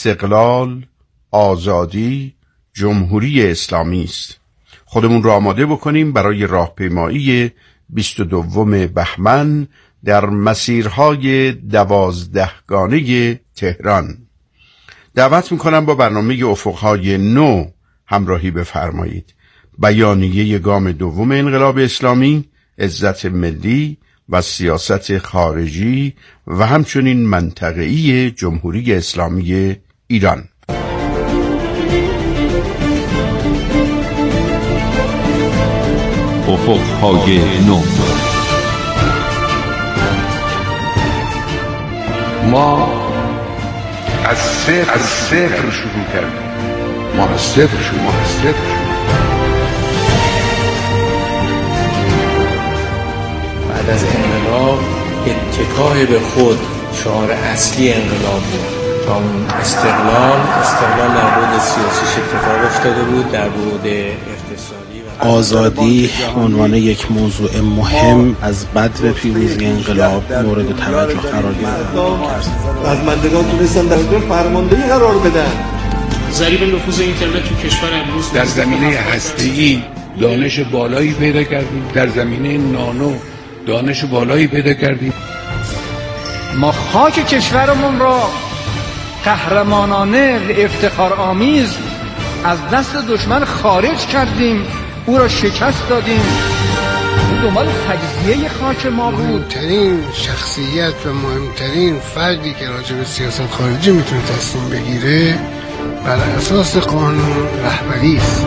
استقلال، آزادی، جمهوری اسلامی است. خودمون را آماده بکنیم برای راهپیمایی 22 بهمن در مسیرهای 12 گانه تهران. دعوت میکنم با برنامه افقهای نو همراهی بفرمایید. بیانیه گام دوم انقلاب اسلامی، عزت ملی و سیاست خارجی و همچنین منطقه‌ای جمهوری اسلامی ایران. افقهای نو. ما از صفر شروع کردیم. ما از صفر شروع. بعد از انقلاب اتکای به خود شعار اصلی انقلاب بود. تا اون استقلال در بعد سیاسیش اتفاق افتاده بود، در بعد اقتصادی و آزادی عنوان یک موضوع مهم از بدو پیروزی انقلاب مورد توجه قرار گرفت. رزمندگان تونستن در فرماندهی قرار بدن. ضریب نفوذ اینترنت تو کشور امروز در زمینه هسته‌ای دانش بالایی پیدا کردیم، در زمینه نانو دانش بالایی پیدا کردیم. ما خاک کشورمون را قهرمانانه و افتخارآمیز از دست دشمن خارج کردیم، او را شکست دادیم. دنبال تجزیه خاک ما بود. مهمترین شخصیت و مهمترین فردی که راجع به سیاست خارجی میتونه تصمیم بگیره بر اساس قانون رهبری است.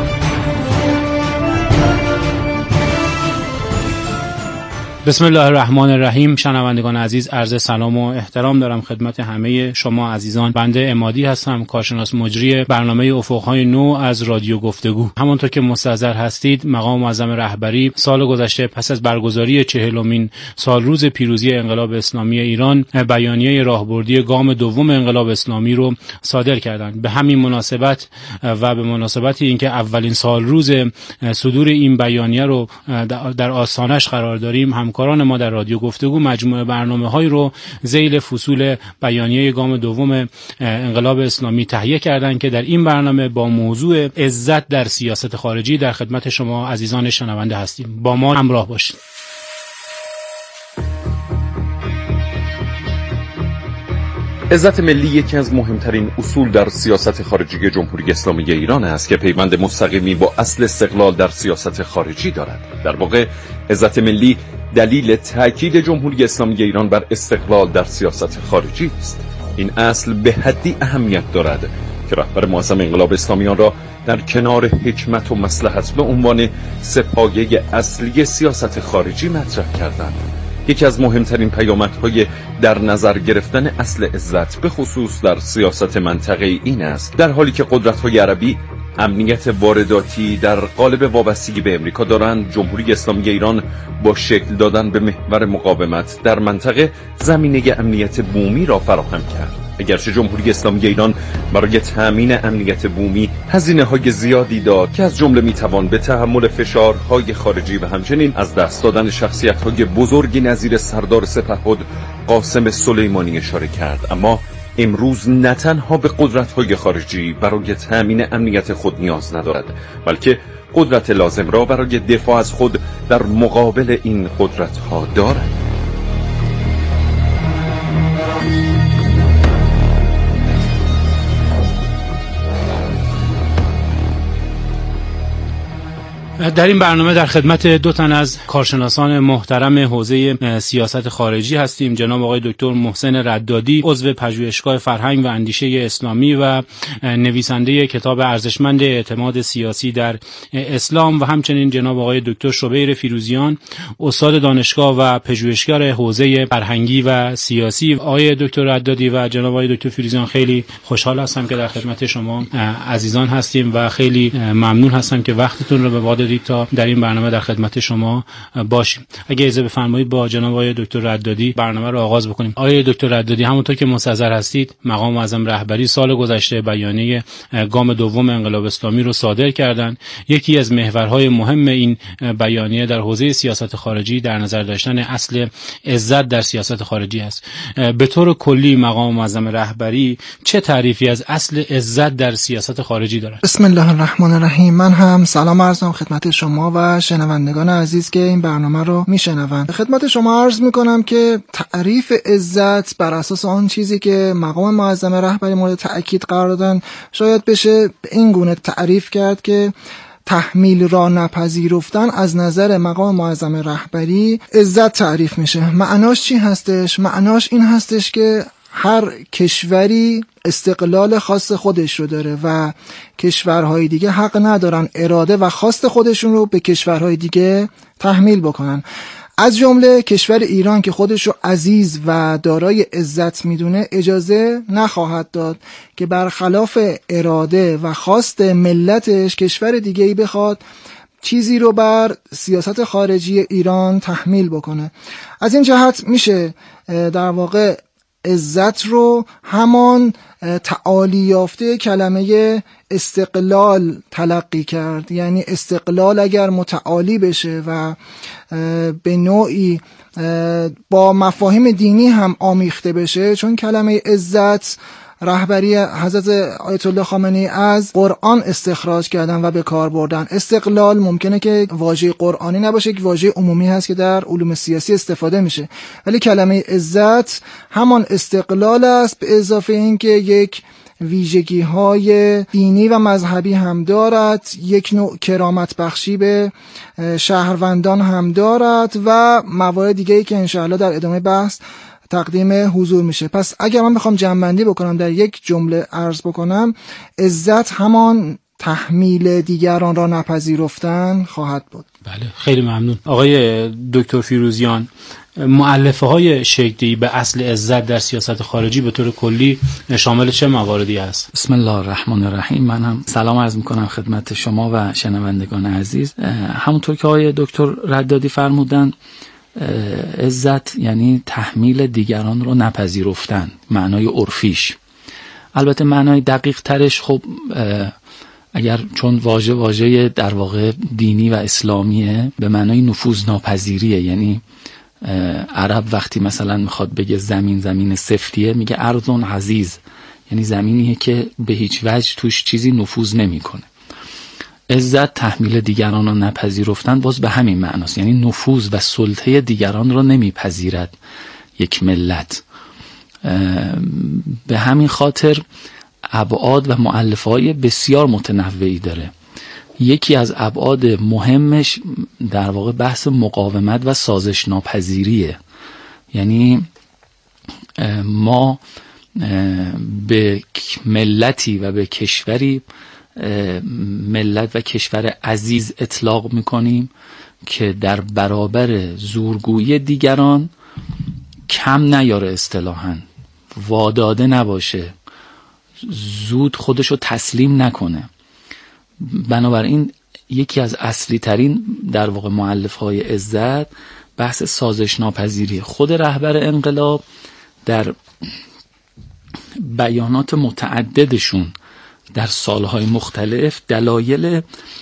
بسم الله الرحمن الرحیم. شنوندگان عزیز، عرض سلام و احترام دارم خدمت همه شما عزیزان. بنده عمادی هستم، کارشناس مجری برنامه افقهای نو از رادیو گفتگو. همانطور که مستحضر هستید، مقام معظم رهبری سال گذشته پس از برگزاری 40مین سالروز پیروزی انقلاب اسلامی ایران بیانیه راهبردی گام دوم انقلاب اسلامی رو صادر کردند. به همین مناسبت و به مناسبت اینکه اولین سالروز صدور این بیانیه رو در آستانش قرار داریم، همکاران ما در رادیو گفتگو مجموعه برنامه‌هایی رو ذیل فصول بیانیه گام دوم انقلاب اسلامی تهیه کردند که در این برنامه با موضوع عزت در سیاست خارجی در خدمت شما عزیزان شنونده هستیم. با ما همراه باشید. عزت ملی یکی از مهمترین اصول در سیاست خارجی جمهوری اسلامی ایران است که پیوند مستقیمی با اصل استقلال در سیاست خارجی دارد. در واقع عزت ملی دلیل تأکید جمهوری اسلامی ایران بر استقلال در سیاست خارجی است. این اصل به حدی اهمیت دارد که رهبر معظم انقلاب اسلامی آن را در کنار حکمت و مصلحت به عنوان سه‌پایه اصلی سیاست خارجی مطرح کردند. یکی از مهمترین پیامدهای در نظر گرفتن اصل عزت به خصوص در سیاست منطقه‌ای این است در حالی که قدرت‌های عربی امنیت وارداتی در قالب وابستگی به امریکا دارند، جمهوری اسلامی ایران با شکل دادن به محور مقاومت در منطقه زمینه امنیت بومی را فراهم کرد. اگرچه جمهوری اسلامی ایران برای تأمین امنیت بومی هزینه‌های زیادی داد که از جمله میتوان به تحمل فشارهای خارجی و همچنین از دست دادن شخصیت‌های بزرگی نظیر سردار سپهبد قاسم سلیمانی اشاره کرد، اما امروز نه تنها به قدرت‌های خارجی برای تأمین امنیت خود نیاز ندارد، بلکه قدرت لازم را برای دفاع از خود در مقابل این قدرت‌ها دارد. در این برنامه در خدمت دو تن از کارشناسان محترم حوزه سیاست خارجی هستیم. جناب آقای دکتر محسن ردادی، عضو پژوهشگاه فرهنگ و اندیشه اسلامی و نویسنده کتاب ارزشمند اعتماد سیاسی در اسلام، و همچنین جناب آقای دکتر شبیر فیروزیان، استاد دانشگاه و پژوهشگر حوزه فرهنگی و سیاسی. آقای دکتر ردادی و جناب آقای دکتر فیروزیان، خیلی خوشحال هستم که در خدمت شما عزیزان هستیم و خیلی ممنون هستم که وقتتون رو به ما دادید کردید تا در این برنامه در خدمت شما باشیم. اگه اجازه بفرمایید با جناب آقای دکتر ردادی برنامه رو آغاز بکنیم. آقای دکتر ردادی، همونطور که مستحضر هستید مقام معظم رهبری سال گذشته بیانیه گام دوم انقلاب اسلامی رو صادر کردند. یکی از محورهای مهم این بیانیه در حوزه سیاست خارجی در نظر داشتن اصل عزت در سیاست خارجی است. به طور کلی مقام معظم رهبری چه تعریفی از اصل عزت در سیاست خارجی دارد؟ بسم الله الرحمن الرحیم. من هم سلام عرض می‌کنم خدمت شما و شنوندگان عزیز که این برنامه رو میشنوند. خدمت شما عرض می‌کنم که تعریف عزت بر اساس آن چیزی که مقام معظم رهبری مورد تأکید قرار دادن شاید بشه به این گونه تعریف کرد که تحمیل را نپذیرفتن از نظر مقام معظم رهبری عزت تعریف میشه. معناش چی هستش؟ معناش این هستش که هر کشوری استقلال خاص خودش رو داره و کشورهای دیگه حق ندارن اراده و خواست خودشون رو به کشورهای دیگه تحمیل بکنن. از جمله کشور ایران که خودش رو عزیز و دارای عزت میدونه اجازه نخواهد داد که برخلاف اراده و خواست ملتش کشور دیگه‌ای بخواد چیزی رو بر سیاست خارجی ایران تحمیل بکنه. از این جهت میشه در واقع عزت رو همان تعالی یافته کلمه استقلال تلقی کرد. یعنی استقلال اگر متعالی بشه و به نوعی با مفاهیم دینی هم آمیخته بشه، چون کلمه عزت رهبری حضرت آیت الله خامنه‌ای از قرآن استخراج کردن و به کار بردن. استقلال ممکنه که واژه قرآنی نباشه، که واژه عمومی هست که در علوم سیاسی استفاده میشه، ولی کلمه عزت همان استقلال است، به اضافه اینکه یک ویژگی های دینی و مذهبی هم دارد، یک نوع کرامت بخشی به شهروندان هم دارد و موارد دیگه‌ای که انشاءالله در ادامه بحث تقدیم حضور میشه. پس اگر من بخوام جمع‌بندی بکنم، در یک جمله عرض بکنم، عزت همان تحمیل دیگران را نپذیرفتن خواهد بود. بله، خیلی ممنون. آقای دکتر فیروزیان، مؤلفه های شکلی به اصل عزت در سیاست خارجی به طور کلی شامل چه مواردی است؟ بسم الله الرحمن الرحیم. من هم سلام عرض میکنم خدمت شما و شنوندگان عزیز. همونطور که آقای دکتر ردادی فرمودن، عزت یعنی تحمیل دیگران رو نپذیرفتن، معنای عرفیش. البته معنای دقیق ترش خب اگر چون واژه در واقع دینی و اسلامیه، به معنای نفوذ ناپذیریه. یعنی عرب وقتی مثلا میخواد بگه زمین سفتیه میگه ارضون عزیز، یعنی زمینیه که به هیچ وجه توش چیزی نفوذ نمیکنه. عزت تحمیل دیگران رو نپذیرفتن باز به همین معناست، یعنی نفوذ و سلطه دیگران رو نمیپذیرد یک ملت. به همین خاطر ابعاد و مؤلفه‌های بسیار متنوعی داره. یکی از ابعاد مهمش در واقع بحث مقاومت و سازش ناپذیریه. یعنی ما به ملتی و به کشوری ملت و کشور عزیز اطلاق میکنیم که در برابر زورگویی دیگران کم نیاره، اصطلاحاً واداده نباشه، زود خودشو تسلیم نکنه. بنابراین یکی از اصلی ترین در واقع مؤلفه های عزت بحث سازش ناپذیری. خود رهبر انقلاب در بیانات متعددشون در سالهای مختلف دلایل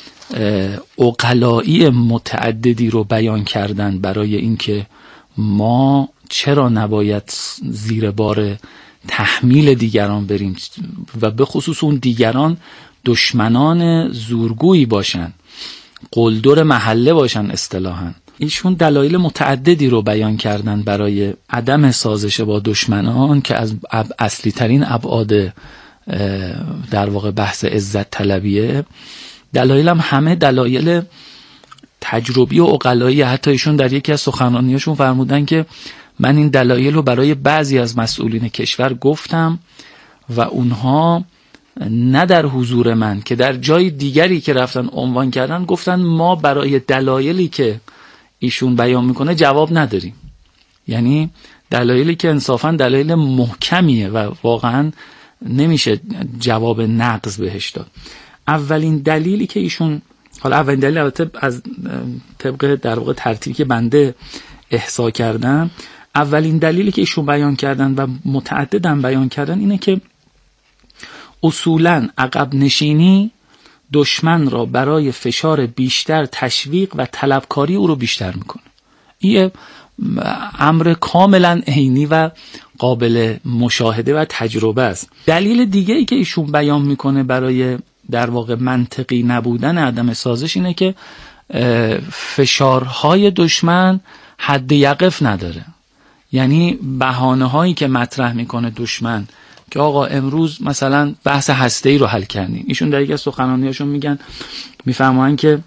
عقلایی متعددی رو بیان کردن برای اینکه ما چرا نباید زیر بار تحمیل دیگران بریم و به خصوص اون دیگران دشمنان زورگویی باشن، قلدر محله باشن اصطلاحاً. ایشون دلایل متعددی رو بیان کردن برای عدم سازش با دشمنان که از اصلی ترین ابعاد در واقع بحث عزت طلبیه. دلایل هم همه دلایل تجربی و عقلایی. حتی ایشون در یکی از سخنرانیاشون فرمودن که من این دلایل رو برای بعضی از مسئولین کشور گفتم و اونها نه در حضور من که در جای دیگری که رفتن عنوان کردن گفتن ما برای دلایلی که ایشون بیان میکنه جواب نداریم. یعنی دلایلی که انصافا دلایل محکمیه و واقعا نمیشه جواب نقض بهش داد. اولین دلیلی که ایشون حالا اولین دلیل البته از طبق در واقع ترتیبی که بنده احصا کردم، اولین دلیلی که ایشون بیان کردن و متعدداً بیان کردن اینه که اصولاً عقب نشینی دشمن را برای فشار بیشتر تشویق و طلبکاری او رو بیشتر میکنه. این امر کاملا عینی و قابل مشاهده و تجربه است. دلیل دیگه ای که ایشون بیان میکنه برای در واقع منطقی نبودن عدم سازش اینه که فشارهای دشمن حد یقف نداره. یعنی بهانه هایی که مطرح میکنه دشمن که آقا امروز مثلا بحث هسته‌ای رو حل کردیم، ایشون در یکی از سخنرانی‌هاشون میفرمایند که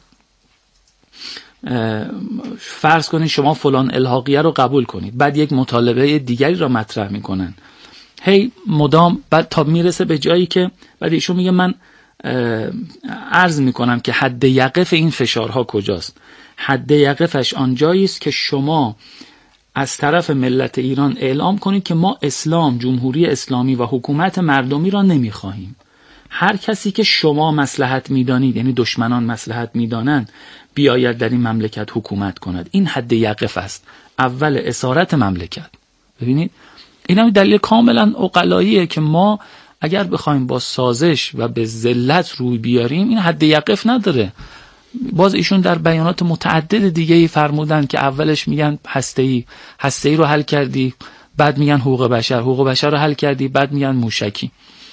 فرض کنید شما فلان الحاقیه رو قبول کنید، بعد یک مطالبه دیگری رو مطرح میکنن، هی مدام، بعد تا میرسه به جایی که بعد ایشون میگه من عرض میکنم که حد یقف این فشارها کجاست؟ حد یقفش آنجایی است که شما از طرف ملت ایران اعلام کنید که ما اسلام، جمهوری اسلامی و حکومت مردمی را نمیخواهیم. هر کسی که شما مصلحت میدانید، یعنی دشمنان مصلحت میدانند، بیاید در این مملکت حکومت کند. این حد یقف است، اول اسارت مملکت. ببینید این هم دلیل کاملا عقلاییه که ما اگر بخوایم با سازش و به ذلت روی بیاریم این حد یقف نداره. باز ایشون در بیانات متعدد دیگه‌ای فرمودن که اولش میگن هسته‌ای رو حل کردی، بعد میگن حقوق بشر رو حل کردی، بعد میگن موشکی.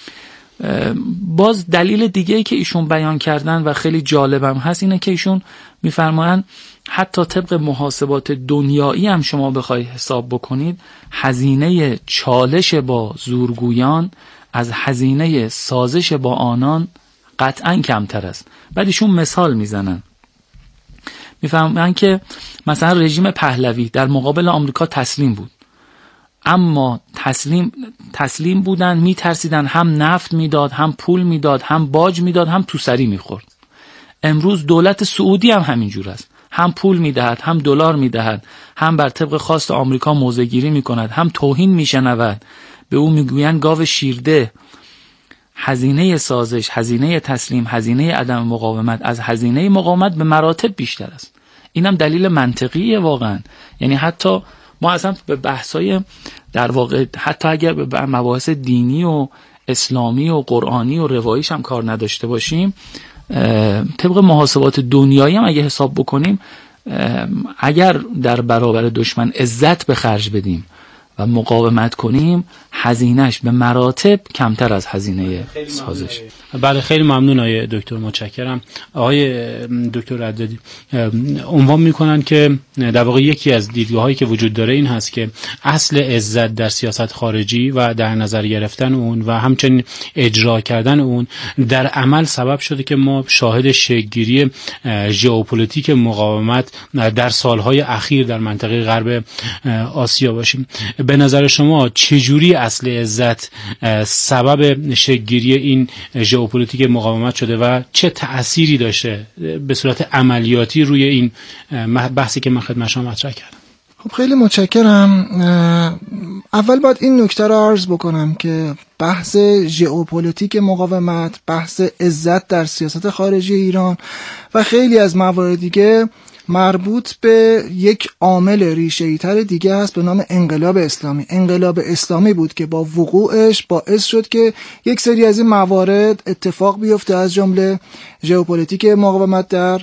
باز دلیل دیگه‌ای که ایشون بیان کردن و خیلی جالبم هست اینه که ایشون میفرمایند حتی طبق محاسبات دنیایی هم شما بخوای حساب بکنید، هزینه چالش با زورگویان از هزینه سازش با آنان قطعاً کمتر است. بعد ایشون مثال میزنن، میفهمن که مثلا رژیم پهلوی در مقابل آمریکا تسلیم بود، اما تسلیم بودن، میترسیدن، هم نفت میداد، هم پول میداد، هم باج میداد، هم توسری میخورد. امروز دولت سعودی هم همینجور است، هم پول میدهد، هم دلار میدهد، هم بر طبق خواست آمریکا موضع گیری میکند، هم توهین میشنود، به او میگویند گاو شیرده. هزینه سازش، هزینه تسلیم، هزینه عدم مقاومت از هزینه مقاومت به مراتب بیشتر است. اینم دلیل منطقیه واقعا. یعنی حتی ما اصلا به بحثای در واقع حتی اگر به مباحث دینی و اسلامی و قرآنی و رواییش هم کار نداشته باشیم، طبق محاسبات دنیایی هم اگه حساب بکنیم، اگر در برابر دشمن عزت به خرج بدیم و مقاومت کنیم، هزینهش به مراتب کمتر از هزینه سازش. بله خیلی ممنون آقای دکتر، متشکرم. آقای دکتر ردادی عنوان میکنن که در واقع یکی از دیدگاهایی که وجود داره این هست که اصل عزت در سیاست خارجی و در نظر گرفتن اون و همچنین اجرا کردن اون در عمل سبب شده که ما شاهد شکل‌گیری ژئوپلیتیک مقاومت در سالهای اخیر در منطقه غرب آسیا باشیم. به نظر شما چجوری اصل عزت سبب شکل‌گیری این ژئوپلیتیک مقاومت شده و چه تأثیری داشته به صورت عملیاتی روی این بحثی که من خدمت شما مطرح کردم؟ خب خیلی متشکرم. اول باید این نکته رو عرض بکنم که بحث ژئوپلیتیک مقاومت، بحث عزت در سیاست خارجی ایران و خیلی از موارد دیگه مربوط به یک عامل ریشه‌ای تر دیگه هست به نام انقلاب اسلامی. انقلاب اسلامی بود که با وقوعش باعث شد که یک سری از این موارد اتفاق بیفته، از جمله ژئوپلیتیک مقاومت در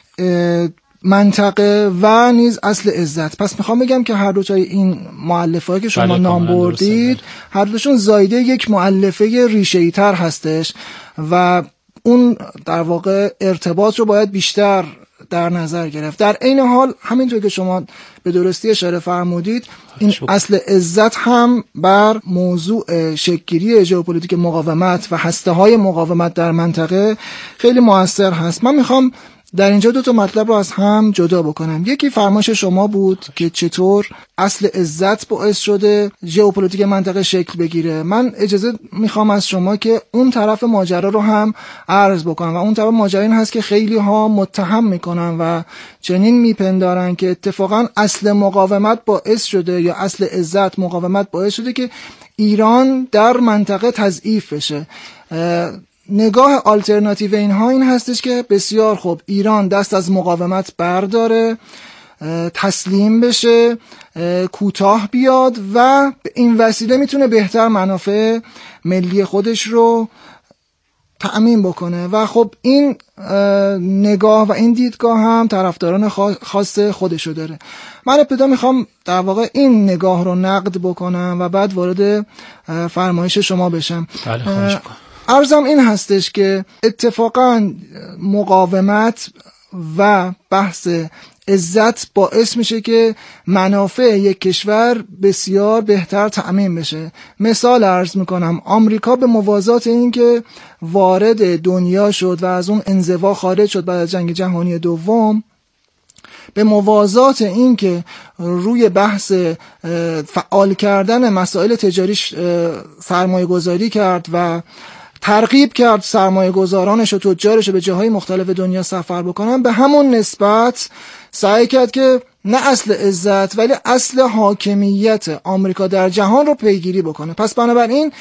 منطقه و نیز اصل عزت. پس میخوام بگم که هر دو تای این مؤلفه‌ای که شما نام بردید هر دوشون زایده یک مؤلفه ریشه‌ای تر هستش و اون در واقع ارتباط رو باید بیشتر در نظر گرفت. در این حال همینطور که شما به درستی اشاره فرمودید، این اصل عزت هم بر موضوع شکل‌گیری ژئوپلیتیک مقاومت و هسته‌های مقاومت در منطقه خیلی مؤثر هست. من میخوام در اینجا دو تا مطلب رو از هم جدا بکنم. یکی فرمایش شما بود که چطور اصل عزت باعث شده ژئوپلیتیک منطقه شکل بگیره. من اجازه میخوام از شما که اون طرف ماجرا رو هم عرض بکنم و اون طرف ماجرا این هست که خیلی ها متهم میکنن و چنین میپندارن که اتفاقا اصل مقاومت باعث شده یا اصل عزت مقاومت باعث شده که ایران در منطقه تضعیف بشه. نگاه آلترناتیو اینها این هستش که بسیار خوب، ایران دست از مقاومت برداره، تسلیم بشه، کوتاه بیاد و به این وسیله میتونه بهتر منافع ملی خودش رو تأمین بکنه. و خب این نگاه و این دیدگاه هم طرفداران خاص خودشو داره. من ابتدا میخوام در واقع این نگاه رو نقد بکنم و بعد وارد فرمایش شما بشم. بله، خواهش می‌کنم. عرضم این هستش که اتفاقا مقاومت و بحث عزت باعث میشه که منافع یک کشور بسیار بهتر تأمین بشه. مثال عرض میکنم، آمریکا به موازات این که وارد دنیا شد و از اون انزوا خارج شد بعد از جنگ جهانی دوم، به موازات این که روی بحث فعال کردن مسائل تجاریش سرمایه گذاری کرد و ترغیب کرد سرمایه گذارانش و تجارش رو به جاهای مختلف دنیا سفر بکنن، به همون نسبت سعی کرد که نه اصل عزت ولی اصل حاکمیت آمریکا در جهان رو پیگیری بکنه. پس بنابراین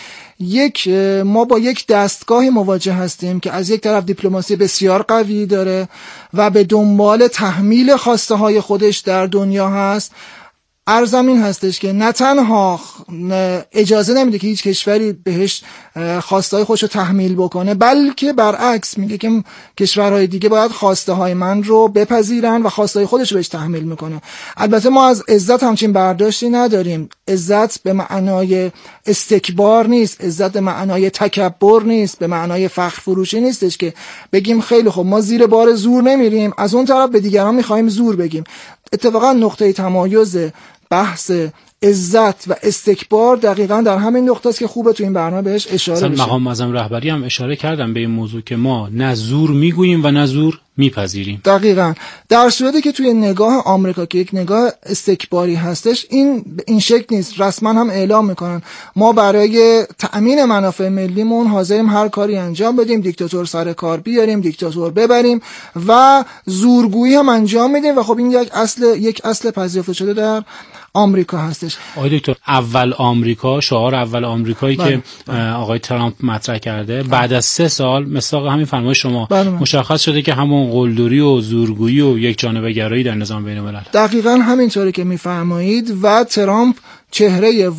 ما با یک دستگاهی مواجه هستیم که از یک طرف دیپلماسی بسیار قوی داره و به دنبال تحمیل خواسته های خودش در دنیا هست. عرضم این هستش که نه تنها اجازه نمیده که هیچ کشوری بهش خواسته های خودش رو تحمیل بکنه، بلکه برعکس میگه که کشورهای دیگه باید خواسته های من رو بپذیرن و خواسته های خودش رو بهش تحمیل میکنه. البته ما از عزت همچین برداشتی نداریم. عزت به معنای استکبار نیست، عزت به معنای تکبر نیست، به معنای فخر فروشی نیستش که بگیم خیلی خب ما زیر بار زور نمیریم، از اون طرف به دیگران میخوایم زور بگیم. اتفاقا نقطه تمایز بحث عزت و استکبار دقیقاً در همین نقطه است که خوبه تو این برنامه بهش اشاره بشه. مقام معظم رهبری هم اشاره کردم به این موضوع که ما نه زور میگوییم و نه زور میپذیریم. دقیقاً. در صورتی که توی نگاه آمریکا که یک نگاه استکباری هستش، این شکل نیست. رسما هم اعلام میکنن ما برای تأمین منافع ملیمون حاضریم هر کاری انجام بدیم، دیکتاتور سر کار بیاریم، دیکتاتور ببریم و زورگویی هم انجام میدیم. و خب این یک اصل پذیرفته شده در آمریکا هستش. آقای دکتر، اول آمریکا، شعار اول آمریکایی که آقای ترامپ مطرح کرده، بعد از 3 سال مصداق همین فرمایش شما مشخص شده که همون قلدری و زورگویی و یک جانبه گرایی در نظام بین الملل. دقیقاً همینطوری که میفرمایید و ترامپ چهره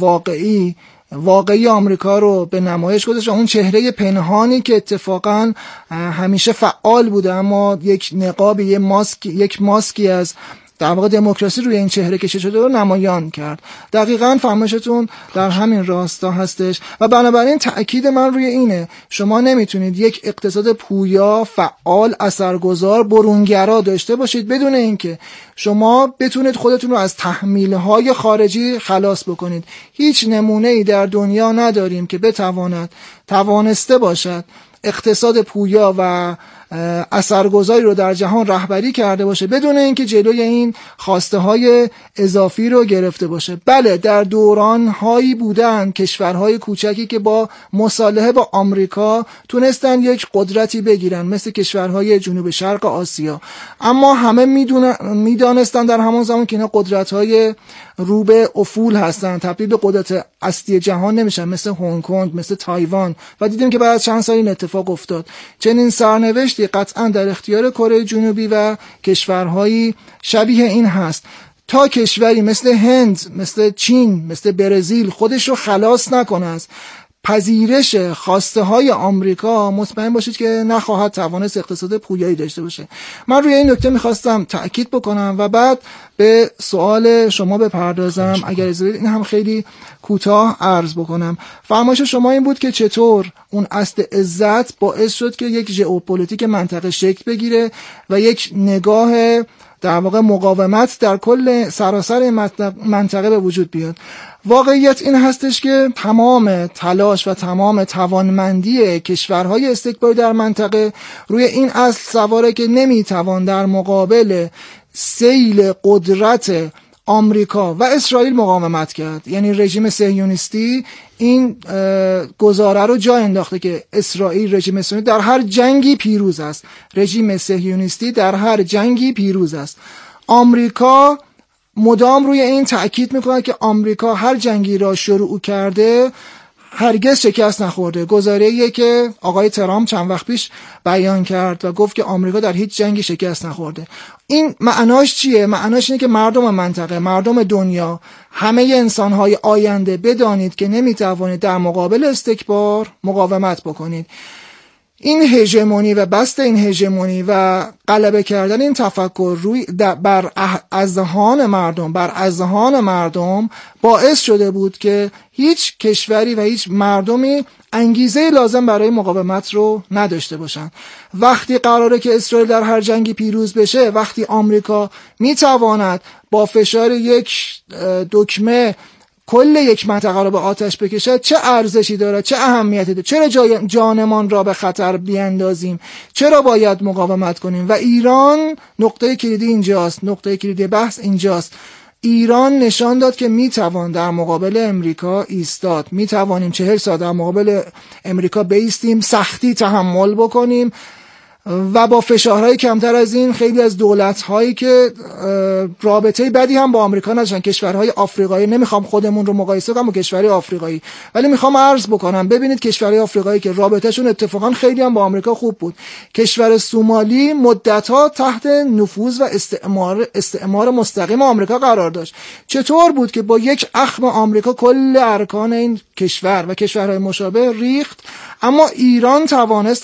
واقعی آمریکا رو به نمایش گذاشت، اون چهره پنهانی که اتفاقاً همیشه فعال بوده اما یک نقاب، یک ماسکی از در واقع دموکراسی روی این چهره کشیده شده رو نمایان کرد. دقیقاً فرمایشتون در همین راستا هستش و بنابراین تأکید من روی اینه شما نمیتونید یک اقتصاد پویا، فعال، اثرگذار، برونگرا داشته باشید بدون اینکه شما بتونید خودتون رو از تحمیل‌های خارجی خلاص بکنید. هیچ نمونه‌ای در دنیا نداریم که توانسته باشد اقتصاد پویا و اثرگذاری رو در جهان رهبری کرده باشه بدون اینکه جلوی این خواسته های اضافی رو گرفته باشه. بله، در دوران هایی بودن کشورهای کوچکی که با مصالحه با آمریکا تونستن یک قدرتی بگیرن، مثل کشورهای جنوب شرق آسیا، اما همه میدانستن در همون زمان که اینا قدرت‌های رو به افول هستن، تبدیل به قدرت اصلی جهان نمیشن، مثل هنگ کنگ، مثل تایوان. و دیدیم که بعد از چند سال این اتفاق افتاد. چنین سرنوشتی قطعا در اختیار کره جنوبی و کشورهایی شبیه این هست. تا کشوری مثل هند، مثل چین، مثل برزیل خودش رو خلاص نکنه از پذیرش خواسته های آمریکا، مطمئن باشید که نخواهد توانست اقتصاد پویایی داشته باشه. من روی این نکته میخواستم تأکید بکنم و بعد به سوال شما بپردازم. اگر اجازه بدید این هم خیلی کوتاه عرض بکنم. فرمایش شما این بود که چطور اون اصل عزت باعث شد که یک ژئوپلیتیک منطقه شکل بگیره و یک نگاه در واقع مقاومت در کل سراسر منطقه به وجود بیاد. واقعیت این هستش که تمام تلاش و تمام توانمندی کشورهای استکباری در منطقه روی این اصل سواره که نمیتوان در مقابل سیل قدرت آمریکا و اسرائیل مقاومت کرد. یعنی رژیم صهیونیستی این گزاره رو جا انداخته که اسرائیل، رژیم صهیونیستی در هر جنگی پیروز است. رژیم صهیونیستی در هر جنگی پیروز است. آمریکا مدام روی این تأکید میکنه که آمریکا هر جنگی را شروع کرده هرگز شکست نخورده. گزاره‌ایه که آقای ترامپ چند وقت پیش بیان کرد و گفت که آمریکا در هیچ جنگی شکست نخورده. این معناش چیه؟ معناش اینه که مردم منطقه، مردم دنیا، همه انسان‌های آینده بدانید که نمیتوانید در مقابل استکبار مقاومت بکنید. این هژمونی و بست این هژمونی و غلبه کردن این تفکر روی بر اذهان مردم باعث شده بود که هیچ کشوری و هیچ مردمی انگیزه لازم برای مقاومت رو نداشته باشن. وقتی قراره که اسرائیل در هر جنگی پیروز بشه، وقتی آمریکا میتواند با فشار یک دکمه کل یک منطقه رو به آتش بکشد، چه ارزشی داره، چه اهمیتی داره؟ چرا جانمان را به خطر بیندازیم؟ چرا باید مقاومت کنیم؟ و ایران نقطه کلیدی اینجاست، نقطه کلیدی بحث اینجاست. ایران نشان داد که میتوان در مقابل امریکا ایستاد. میتوانیم 40 سال در مقابل امریکا بایستیم، سختی تحمل بکنیم و با فشارهای کمتر از این خیلی از دولت‌هایی که رابطه بدی هم با آمریکا نداشتن، کشورهای آفریقایی، نمیخوام خودمون رو مقایسه کنم با کشورهای آفریقایی، ولی میخوام عرض بکنم ببینید کشورهای آفریقایی که رابطهشون اتفاقا خیلی هم با آمریکا خوب بود. کشور سومالی مدت‌ها تحت نفوذ و استعمار مستقیم آمریکا قرار داشت. چطور بود که با یک اخم آمریکا کل ارکان این کشور و کشورهای مشابه ریخت، اما ایران توانست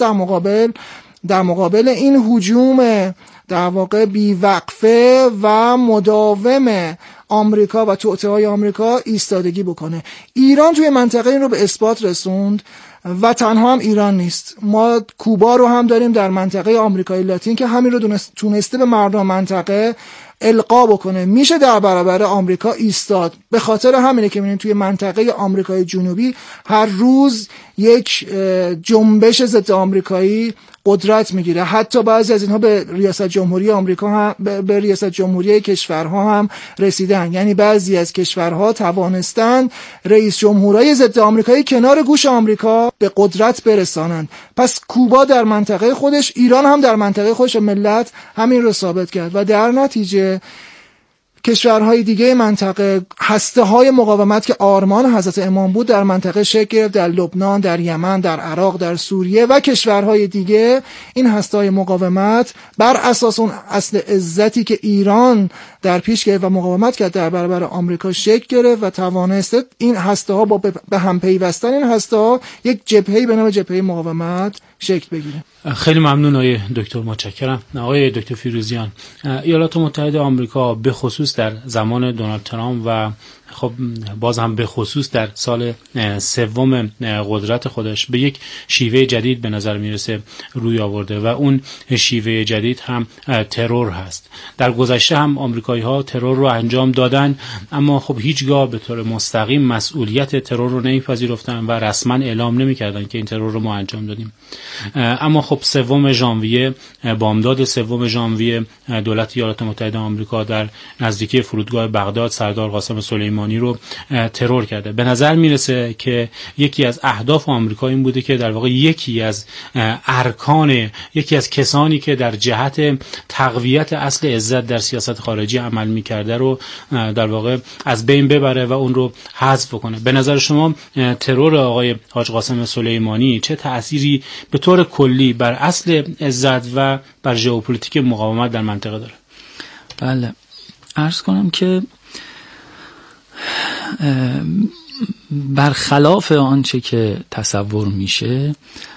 در مقابل این هجوم در واقع بیوقفه و مداوم آمریکا و توطئه‌های آمریکا ایستادگی بکنه. ایران توی منطقه این رو به اثبات رسوند و تنها هم ایران نیست. ما کوبا رو هم داریم در منطقه آمریکای لاتین که همین رو تونسته به مردم منطقه القا بکنه. میشه در برابر آمریکا ایستاد. به خاطر همینه که می‌بینید توی منطقه آمریکای جنوبی هر روز یک جنبش ضد آمریکایی قدرت میگیره. حتی بعضی از اینها به ریاست جمهوری آمریکا هم به ریاست جمهوری کشورها هم رسیدن. یعنی بعضی از کشورها توانستن رئیس جمهورای ضد آمریکایی کنار گوش آمریکا به قدرت برسانند. پس کوبا در منطقه خودش، ایران هم در منطقه خودش ملت همین رو ثابت کرد و در نتیجه کشورهای دیگه منطقه هسته‌های مقاومت که آرمان حضرت امام بود در منطقه شکل گرفت، در لبنان، در یمن، در عراق، در سوریه و کشورهای دیگه. این هسته‌های مقاومت بر اساس اون اصل عزتی که ایران در پیش گرفت و مقاومت کرد در برابر آمریکا شکل گرفت و توانست این هسته‌ها با به هم پیوستن این هسته‌ها یک جبهه‌ای به نام جبهه مقاومت شکل بگیره. خیلی ممنون آقای دکتر، متشکرم. آقای دکتر فیروزیان، ایالات متحده آمریکا به خصوص در زمان دونالد ترامپ و خب باز هم به خصوص در سال سوم قدرت خودش به یک شیوه جدید به نظر میرسه روی آورده و اون شیوه جدید هم ترور هست. در گذشته هم آمریکایی ها ترور رو انجام دادن، اما خب هیچگاه به طور مستقیم مسئولیت ترور رو نمیپذیرفتن و رسما اعلام نمیکردن که این ترور رو ما انجام دادیم. اما خب بامداد 3 ژانویه دولت ایالات متحده آمریکا در نزدیکی فرودگاه بغداد سردار قاسم سلیمانی رو ترور کرده. به نظر میرسه که یکی از اهداف آمریکا این بوده که در واقع یکی از کسانی که در جهت تقویت اصل عزت در سیاست خارجی عمل میکرده رو در واقع از بین ببره و اون رو حذف کنه. به نظر شما ترور آقای حاج قاسم سلیمانی چه تأثیری به طور کلی بر اصل عزت و بر ژئوپلیتیک مقاومت در منطقه داره؟ بله، عرض کنم که برخلاف آنچه که تصور میشه،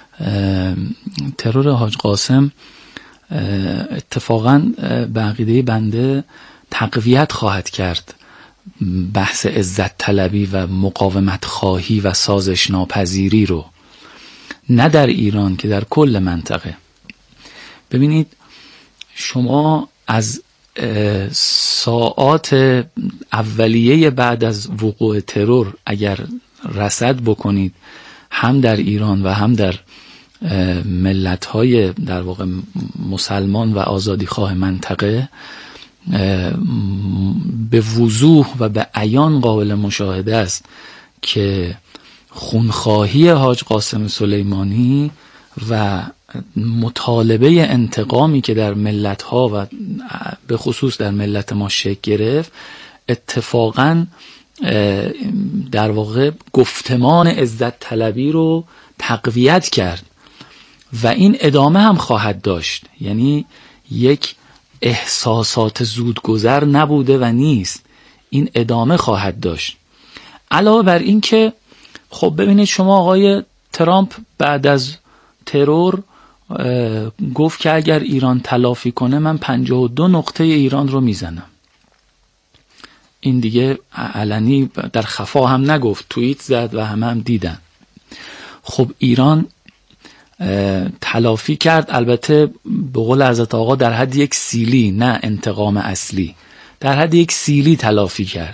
ترور حاج قاسم اتفاقاً به عقیده بنده تقویت خواهد کرد بحث عزت طلبی و مقاومت خواهی و سازش ناپذیری رو، نه در ایران که در کل منطقه. ببینید شما از ساعات اولیه بعد از وقوع ترور اگر رصد بکنید هم در ایران و هم در ملت‌های در واقع مسلمان و آزادیخواه منطقه، به وضوح و به عیان قابل مشاهده است که خونخواهی حاج قاسم سلیمانی و مطالبه انتقامی که در ملت‌ها و به خصوص در ملت ما شکل گرفت اتفاقاً در واقع گفتمان عزت طلبی رو تقویت کرد و این ادامه هم خواهد داشت. یعنی یک احساسات زودگذر نبوده و نیست، این ادامه خواهد داشت. علاوه بر این که خب ببینید شما آقای ترامپ بعد از ترور گفت که اگر ایران تلافی کنه من 52 نقطه ایران رو میزنم. این دیگه علنی در خفا هم نگفت، توییت زد و همه هم دیدن. خب ایران تلافی کرد، البته به قول حضرت آقا در حد یک سیلی، نه انتقام اصلی، در حد یک سیلی تلافی کرد.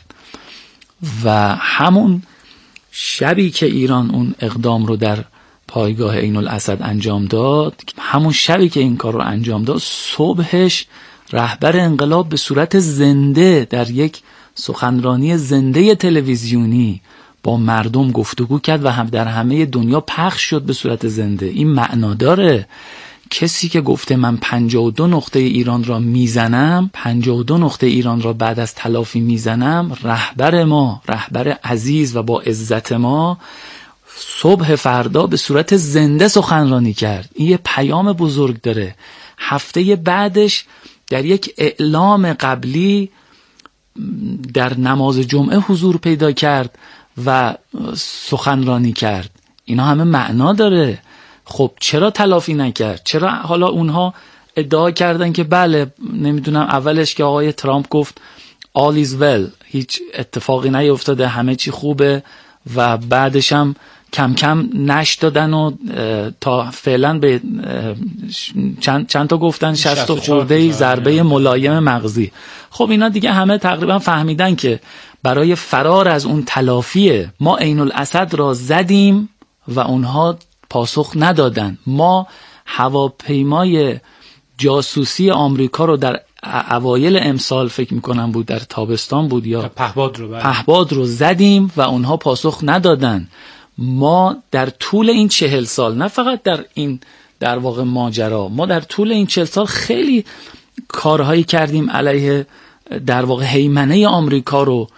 و همون شبی که ایران اون اقدام رو در پایگاه عین الاسد انجام داد، همون شبی که این کار رو انجام داد، صبحش رهبر انقلاب به صورت زنده در یک سخنرانی زنده تلویزیونی با مردم گفتگو کرد و هم در همه دنیا پخش شد به صورت زنده. این معنا داره کسی که گفته من 52 نقطه ایران را میزنم، 52 نقطه ایران را بعد از تلافی میزنم، رهبر ما، رهبر عزیز و با عزت ما، صبح فردا به صورت زنده سخنرانی کرد. این یه پیام بزرگ داره. هفته بعدش در یک اعلام قبلی در نماز جمعه حضور پیدا کرد و سخنرانی کرد. اینا همه معنا داره. خب چرا تلافی نکرد؟ چرا حالا اونها ادعا کردن که بله، نمیدونم، اولش که آقای ترامپ گفت all is well، هیچ اتفاقی نیفتاده، همه چی خوبه، و بعدش هم کم کم نش دادن و تا فعلا به چند تا گفتن 60 خورده ضربه ملایم مغزی. خب اینا دیگه همه تقریبا فهمیدن که برای فرار از اون تلافیه. ما عین الاسد را زدیم و اونها پاسخ ندادن. ما هواپیمای جاسوسی آمریکا رو در اوایل امسال فکر میکنم بود، در تابستان بود یا پهباد رو زدیم و اونها پاسخ ندادن. ما در طول این 40 سال، نه فقط در این در واقع ماجرا، ما در طول این 40 سال خیلی کارهایی کردیم علیه در واقع هیمنه آمریکا رو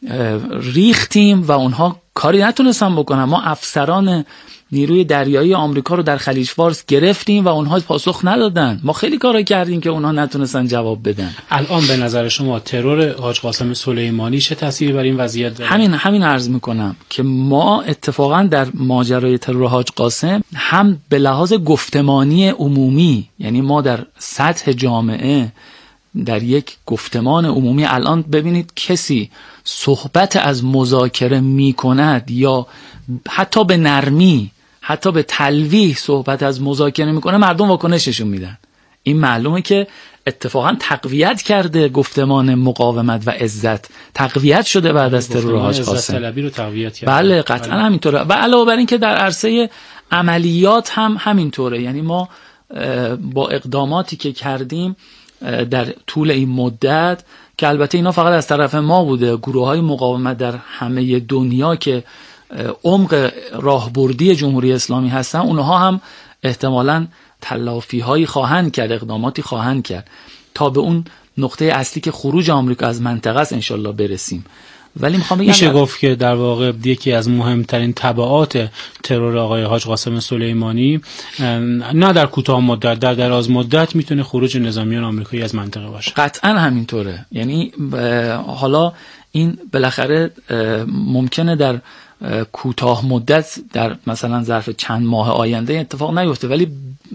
ریختیم و اونها کاری نتونستن بکنن. ما افسران نیروی دریایی آمریکا رو در خلیج فارس گرفتیم و اونها پاسخ ندادن. ما خیلی کارا کردیم که اونها نتونستن جواب بدن. الان به نظر شما ترور حاج قاسم سلیمانی چه تأثیری بر این وضعیت داره؟ همین عرض میکنم که ما اتفاقا در ماجرای ترور حاج قاسم هم به لحاظ گفتمانی عمومی، یعنی ما در سطح جامعه در یک گفتمان عمومی الان ببینید کسی صحبت از مذاکره میکند یا حتی به نرمی، حتی به تلویح صحبت از مذاکره میکنه، مردم واکنششون میدن. این معلومه که اتفاقا تقویت کرده گفتمان مقاومت و عزت، تقویت شده بعد از ترور حاج قاسم. طلبی رو تقویت کرده. بله قطعا همینطوره. و علاوه بر این که در عرصه عملیات هم همینطوره. یعنی ما با اقداماتی که کردیم در طول این مدت، که البته اینا فقط از طرف ما بوده، گروه‌های مقاومت در همه دنیا که عمق راهبردی جمهوری اسلامی هستن، اونها هم احتمالاً تلافی‌هایی خواهند کرد، اقداماتی خواهند کرد تا به اون نقطه اصلی که خروج آمریکا از منطقه است انشالله برسیم. ولی میخوام بگم میشه گفت که در واقع یکی از مهمترین تبعات ترور آقای حاج قاسم سلیمانی نه در کوتاه مدت، در دراز مدت میتونه خروج نظامیان آمریکایی از منطقه باشه. قطعا همینطوره. یعنی حالا این بالاخره ممکنه در کوتاه مدت در مثلا ظرف چند ماه آینده اتفاق نیفته، ولی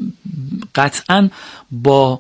قطعا با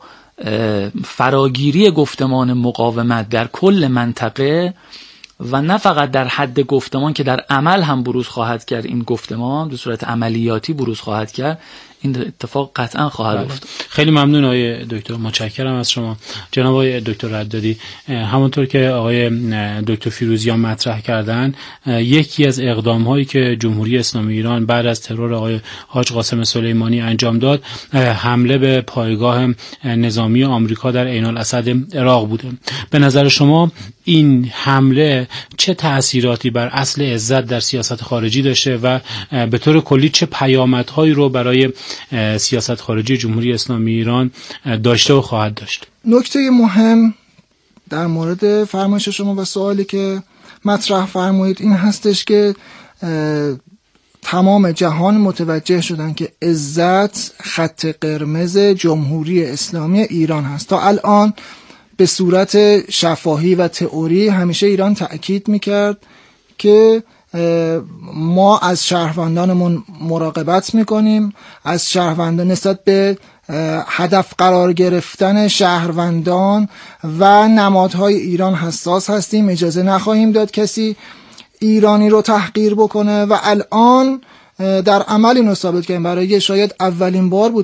فراگیری گفتمان مقاومت در کل منطقه و نه فقط در حد گفتمان که در عمل هم بروز خواهد کرد، این گفتمان به صورت عملیاتی بروز خواهد کرد، این اتفاق قطعا خواهد افتاد. خیلی ممنون آقای دکتر، متشکرم از شما. جناب آقای دکتر ردادی، همونطور که آقای دکتر فیروزیان مطرح کردن، یکی از اقدام‌هایی که جمهوری اسلامی ایران بعد از ترور آقای حاج قاسم سلیمانی انجام داد، حمله به پایگاه نظامی آمریکا در عین الاسد عراق بوده. به نظر شما این حمله چه تأثیراتی بر اصل عزت در سیاست خارجی داشته و به طور کلی چه پیامدهایی رو برای سیاست خارجی جمهوری اسلامی ایران داشته و خواهد داشت؟ نکته مهم در مورد فرمایش شما و سوالی که مطرح فرمودید این هستش که تمام جهان متوجه شدن که عزت خط قرمز جمهوری اسلامی ایران هست. تا الان به صورت شفاهی و تئوری همیشه ایران تأکید میکرد که ما از شهروندانمون مراقبت میکنیم، از شهروندان نسبت به هدف قرار گرفتن شهروندان و نمادهای ایران حساس هستیم، اجازه نخواهیم داد کسی ایرانی رو تحقیر بکنه و الان در عمل اینو ثابت کردیم. برای شاید اولین بار بود